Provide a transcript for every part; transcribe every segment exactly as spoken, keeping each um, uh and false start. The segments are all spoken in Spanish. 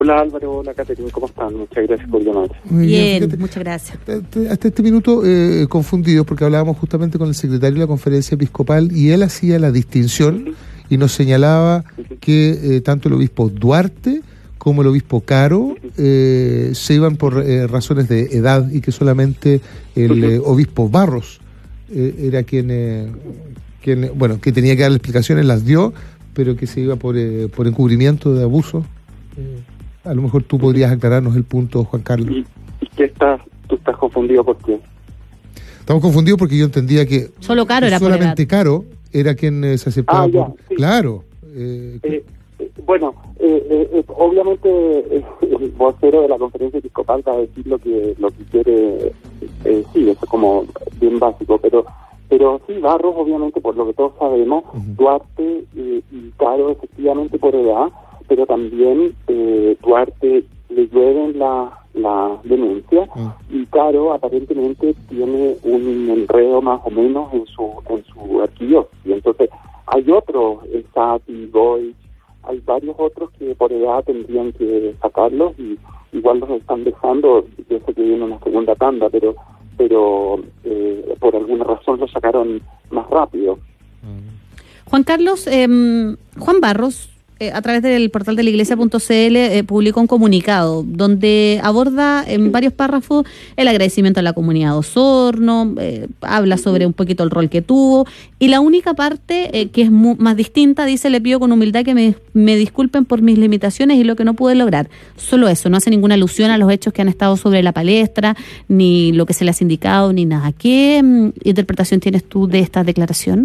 Hola Álvaro, hola Caterina, ¿cómo están? Muchas gracias por llamar. Muy bien, bien, fíjate, muchas gracias. Hasta, hasta este minuto eh, confundidos porque hablábamos justamente con el secretario de la Conferencia Episcopal y él hacía la distinción uh-huh. y nos señalaba uh-huh. que eh, tanto el obispo Duarte como el obispo Caro eh, se iban por eh, razones de edad y que solamente el eh, obispo Barros eh, era quien, eh, quien, bueno, que tenía que dar explicaciones, las dio, pero que se iba por, eh, por encubrimiento de abuso. Eh, A lo mejor tú podrías aclararnos el punto, Juan Carlos. ¿Y, y qué estás, tú estás confundido por qué? Estamos confundidos porque yo entendía que solo Caro era solamente Caro era quien eh, se aceptaba. Ah, ya, por... sí. Claro. Eh, eh, eh, bueno, eh, eh, obviamente eh, el vocero de la Conferencia Episcopal va a decir lo que lo que quiere. Eh, sí, eso es como bien básico, pero pero sí, Barros, obviamente, por lo que todos sabemos, uh-huh. Duarte eh, y Caro, efectivamente, por edad. Pero también eh, Duarte le llueven la, la denuncia mm. y Caro aparentemente tiene un enredo más o menos en su en su arquidiócesis. Entonces hay otros, Sati, Goy, hay varios otros que por edad tendrían que sacarlos y igual los están dejando. Yo sé que viene una segunda tanda, pero pero eh, por alguna razón los sacaron más rápido. Mm. Juan Carlos, eh, Juan Barros, a través del portal de la iglesia punto c l eh, publicó un comunicado donde aborda en varios párrafos el agradecimiento a la comunidad de Osorno, eh, habla sobre un poquito el rol que tuvo, y la única parte eh, que es mu- más distinta, dice: le pido con humildad que me, me disculpen por mis limitaciones y lo que no pude lograr. Solo eso, no hace ninguna alusión a los hechos que han estado sobre la palestra, ni lo que se les ha indicado, ni nada. ¿Qué mm, interpretación tienes tú de esta declaración?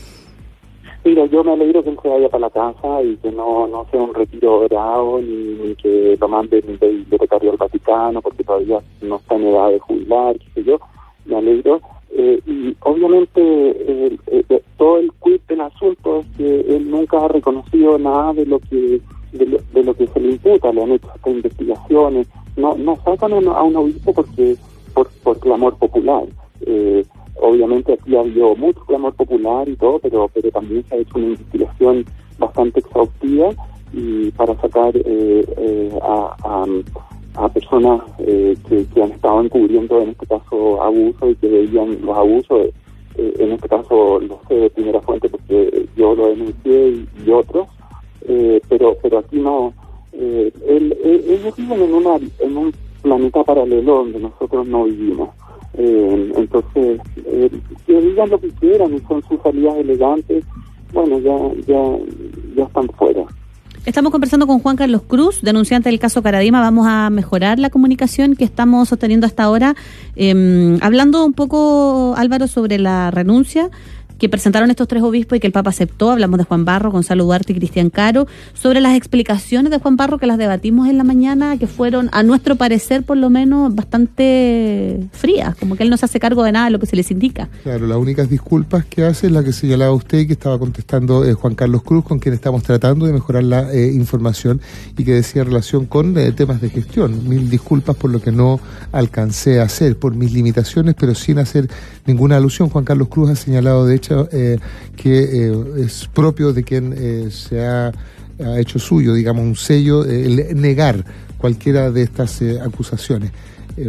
Mira, yo me alegro que él se vaya para la casa y que no no sea un retiro dorado ni, ni que lo manden del bibliotecario al Vaticano porque todavía no está en edad de jubilar, qué sé yo. Me alegro. Eh, y obviamente eh, eh, todo el quid del asunto es que él nunca ha reconocido nada de lo que de lo, de lo que se le imputa. Le han hecho estas investigaciones. No no sacan a un, a un obispo porque por, por clamor popular. Eh, Obviamente aquí ha habido mucho clamor popular y todo, pero pero también se ha hecho una investigación bastante exhaustiva y para sacar eh, eh, a, a, a personas eh, que, que han estado encubriendo en este caso abusos y que veían los abusos. Eh, en este caso lo sé de primera fuente porque yo lo denuncié y, y otros, eh, pero pero aquí no. Eh, él, él, ellos viven en, una, en un planeta paralelo donde nosotros no vivimos. Eh, entonces, eh, que digan lo que quieran y son sus salidas elegantes, bueno, ya ya ya están fuera. Estamos conversando con Juan Carlos Cruz, denunciante del caso Caradima. Vamos a mejorar la comunicación que estamos sosteniendo hasta ahora, eh, hablando un poco, Álvaro, sobre la renuncia que presentaron estos tres obispos y que el Papa aceptó. Hablamos de Juan Barro, Gonzalo Duarte y Cristian Caro, sobre las explicaciones de Juan Barro que las debatimos en la mañana, que fueron, a nuestro parecer, por lo menos, bastante frías, como que él no se hace cargo de nada de lo que se les indica. Claro, las únicas disculpas que hace es la que señalaba usted y que estaba contestando eh, Juan Carlos Cruz, con quien estamos tratando de mejorar la eh, información y que decía en relación con eh, temas de gestión. Mil disculpas por lo que no alcancé a hacer, por mis limitaciones, pero sin hacer ninguna alusión. Juan Carlos Cruz ha señalado, de hecho, Eh, que eh, es propio de quien eh, se ha, ha hecho suyo, digamos, un sello, eh, el negar cualquiera de estas eh, acusaciones. Eh,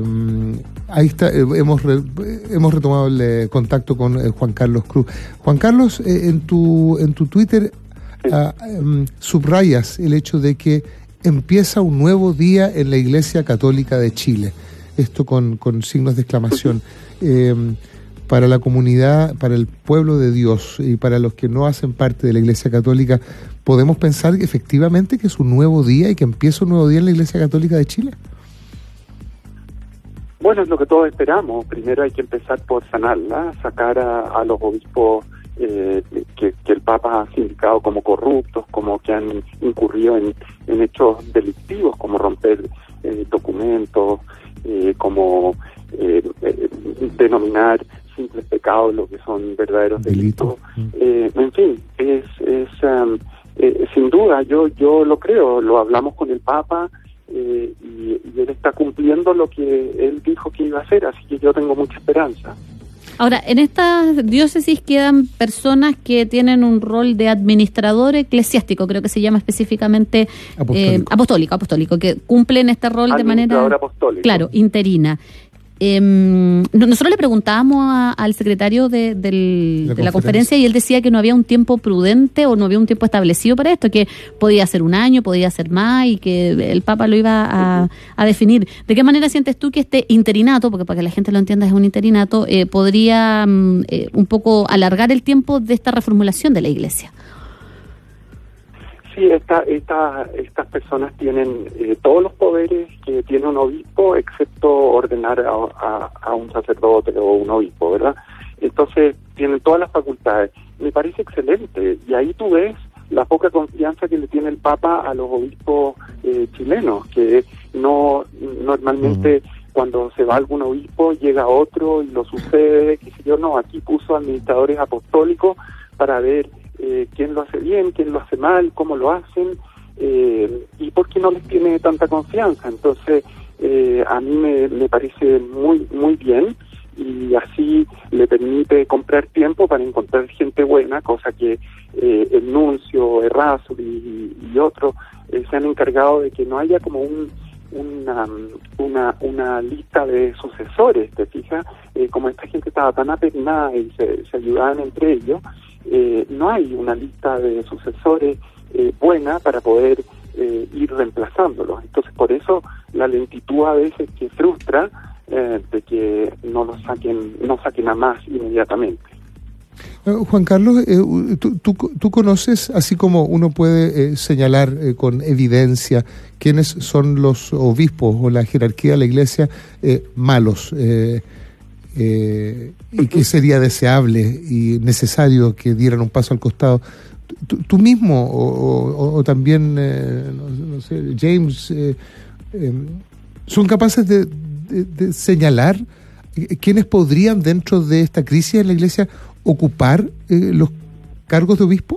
ahí está, eh, hemos re, hemos retomado el eh, contacto con eh, Juan Carlos Cruz. Juan Carlos, eh, en tu en tu Twitter uh, um, subrayas el hecho de que empieza un nuevo día en la Iglesia Católica de Chile. Esto con, con signos de exclamación. Eh, para la comunidad, para el pueblo de Dios y para los que no hacen parte de la Iglesia Católica, ¿podemos pensar que efectivamente que es un nuevo día y que empieza un nuevo día en la Iglesia Católica de Chile? Bueno, es lo que todos esperamos. Primero hay que empezar por sanarla, sacar a, a los obispos eh, que, que el Papa ha sindicado como corruptos, como que han incurrido en, en hechos delictivos, como romper eh, documentos, eh, como eh, eh, denominar simples pecados lo que son verdaderos delitos. Delito. Eh, en fin, es, es um, eh, sin duda, yo yo lo creo, lo hablamos con el Papa eh, y, y él está cumpliendo lo que él dijo que iba a hacer, así que yo tengo mucha esperanza. Ahora, en estas diócesis quedan personas que tienen un rol de administrador eclesiástico, creo que se llama específicamente apostólico, eh, apostólico, apostólico, que cumplen este rol de manera, apostólico. Claro, interina. Eh, nosotros le preguntábamos a, al secretario de, del, la de la conferencia y él decía que no había un tiempo prudente o no había un tiempo establecido para esto, que podía ser un año, podía ser más y que el Papa lo iba a, a definir. ¿De qué manera sientes tú que este interinato, porque para que la gente lo entienda es un interinato, eh, podría eh, un poco alargar el tiempo de esta reformulación de la Iglesia? Sí, esta, esta, estas personas tienen eh, todos los poderes que tiene un obispo, excepto ordenar a, a, a un sacerdote o un obispo, ¿verdad? Entonces, tienen todas las facultades. Me parece excelente. Y ahí tú ves la poca confianza que le tiene el Papa a los obispos eh, chilenos, que no normalmente... Uh-huh. Cuando se va algún obispo, llega otro y lo sucede, qué sé yo, no, aquí puso administradores apostólicos para ver eh, quién lo hace bien, quién lo hace mal, cómo lo hacen, eh, y por qué no les tiene tanta confianza. Entonces, eh, a mí me, me parece muy muy bien, y así le permite comprar tiempo para encontrar gente buena, cosa que eh, el nuncio, Errázuriz y, y otros eh, se han encargado de que no haya como un Una, una una lista de sucesores, ¿te fijas? Eh, como esta gente estaba tan apernada y se, se ayudaban entre ellos, eh, no hay una lista de sucesores eh, buena para poder eh, ir reemplazándolos. Entonces, por eso la lentitud a veces que frustra eh, de que no lo saquen, no saquen a más inmediatamente. Uh, Juan Carlos, eh, tú, tú, tú conoces, así como uno puede eh, señalar eh, con evidencia quiénes son los obispos o la jerarquía de la Iglesia eh, malos, eh, eh, y que sería deseable y necesario que dieran un paso al costado. Tú, tú mismo o, o, o también, eh, no, no sé, James, eh, eh, ¿son capaces de, de, de señalar quiénes podrían dentro de esta crisis en la Iglesia ocupar eh, los cargos de obispo?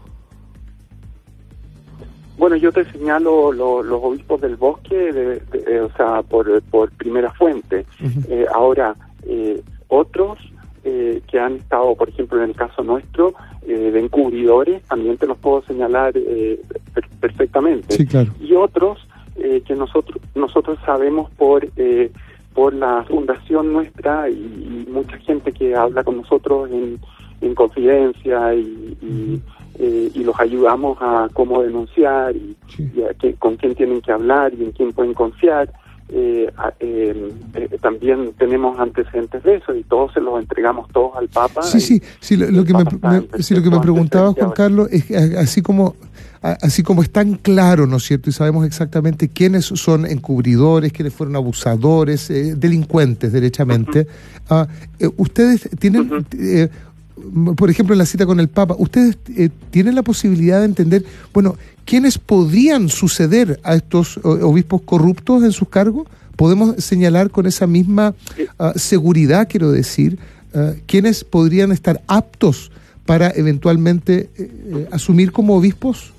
Bueno, yo te señalo lo, los obispos del Bosque, de, de, eh, o sea, por, por primera fuente. Uh-huh. Eh, ahora, eh, otros eh, que han estado, por ejemplo, en el caso nuestro, eh, de encubridores, también te los puedo señalar eh, per- perfectamente. Sí, claro. Y otros eh, que nosotros nosotros sabemos por... Eh, por la fundación nuestra y, y mucha gente que habla con nosotros en, en confidencia y, y, eh, y los ayudamos a cómo denunciar y, sí. y a qué, con quién tienen que hablar y en quién pueden confiar. Eh, eh, eh, también tenemos antecedentes de eso y todos se los entregamos todos al Papa. Sí, sí, sí, lo, lo que me, me, sí, lo que me preguntaba Juan Carlos es que así como así como es tan claro, ¿no es cierto? Y sabemos exactamente quiénes son encubridores, quiénes fueron abusadores, eh, delincuentes, derechamente. Uh-huh. Uh, eh, ustedes tienen, uh-huh. eh, por ejemplo, en la cita con el Papa, ustedes eh, tienen la posibilidad de entender, bueno, ¿quiénes podrían suceder a estos obispos corruptos en sus cargos? ¿Podemos señalar con esa misma uh, seguridad, quiero decir, uh, quiénes podrían estar aptos para eventualmente eh, asumir como obispos?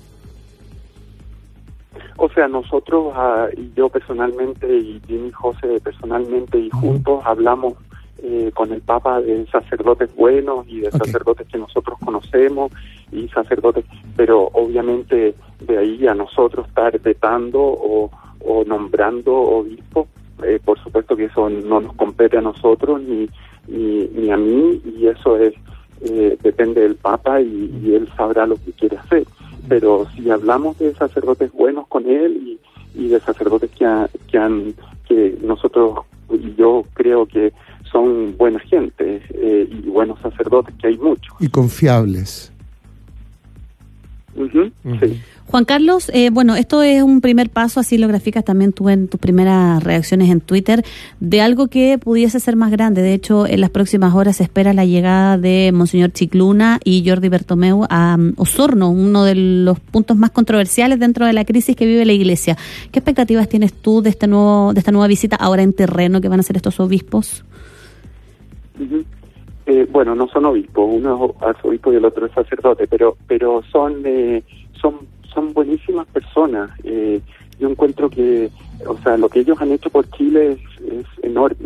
O sea, nosotros, uh, y yo personalmente, y Jimmy José personalmente, y juntos uh-huh. hablamos eh, con el Papa de sacerdotes buenos y de okay. sacerdotes que nosotros conocemos, y sacerdotes, pero obviamente de ahí a nosotros estar vetando o, o nombrando obispos, eh, por supuesto que eso no nos compete a nosotros ni, ni, ni a mí, y eso es eh, depende del Papa y, y él sabrá lo que quiere hacer. Pero si hablamos de sacerdotes buenos con él y, y de sacerdotes que, ha, que han que nosotros y yo creo que son buena gente eh, y buenos sacerdotes, que hay muchos. Y confiables. Uh-huh, uh-huh. Sí. Juan Carlos, eh, bueno, esto es un primer paso, así lo graficas también tú en tus primeras reacciones en Twitter, de algo que pudiese ser más grande. De hecho, en las próximas horas se espera la llegada de Monseñor Chicluna y Jordi Bertomeu a um, Osorno, uno de los puntos más controversiales dentro de la crisis que vive la Iglesia. ¿Qué expectativas tienes tú de este nuevo de esta nueva visita ahora en terreno que van a hacer estos obispos? Uh-huh. Eh, bueno, no son obispos, uno es arzobispo y el otro es sacerdote, pero pero son eh, son son buenísimas personas. Eh, yo encuentro que, o sea, lo que ellos han hecho por Chile es, es enorme.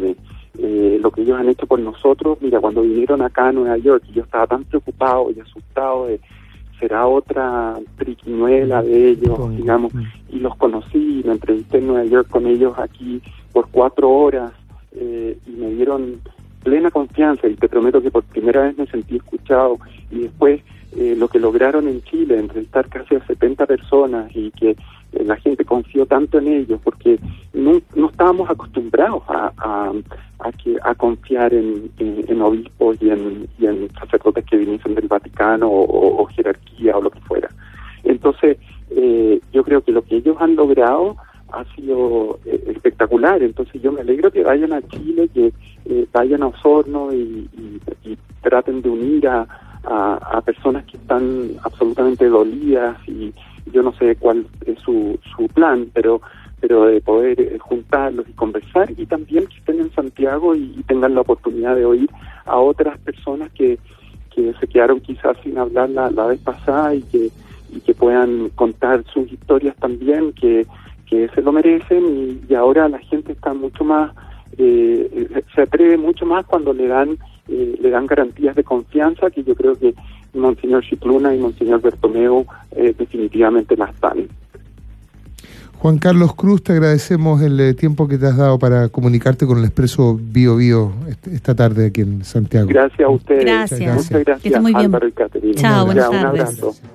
eh, lo que ellos han hecho por nosotros. Mira, cuando vinieron acá a Nueva York, yo estaba tan preocupado y asustado de será otra triquiñuela de ellos, digamos, y los conocí, me entrevisté en Nueva York con ellos aquí por cuatro horas eh, y me dieron plena confianza, y te prometo que por primera vez me sentí escuchado. Y después eh, lo que lograron en Chile, entrevistar casi a setenta personas, y que eh, la gente confió tanto en ellos, porque no, no estábamos acostumbrados a, a, a, que, a confiar en, en, en obispos y en, y en sacerdotes que viniesen del Vaticano o, o, o jerarquía o lo que fuera. Entonces eh, yo creo que lo que ellos han logrado ha sido eh, espectacular. Entonces yo me alegro que vayan a Chile, que eh, vayan a Osorno y, y, y traten de unir a, a, a personas que están absolutamente dolidas, y yo no sé cuál es su, su plan, pero pero de poder eh, juntarlos y conversar, y también que estén en Santiago y, y tengan la oportunidad de oír a otras personas que, que se quedaron quizás sin hablar la, la vez pasada, y que y que puedan contar sus historias también, que que se lo merecen, y, y ahora la gente está mucho más, eh, se atreve mucho más cuando le dan eh, le dan garantías de confianza, que yo creo que Monseñor Scicluna y Monseñor Bertomeu eh, definitivamente las están. Juan Carlos Cruz, te agradecemos el eh, tiempo que te has dado para comunicarte con el Expreso Bio Bio este, esta tarde aquí en Santiago. Gracias a ustedes. Gracias. Muchas gracias. Que esté muy bien. Álvaro y Caterina. Chao, buenas Un tardes. abrazo.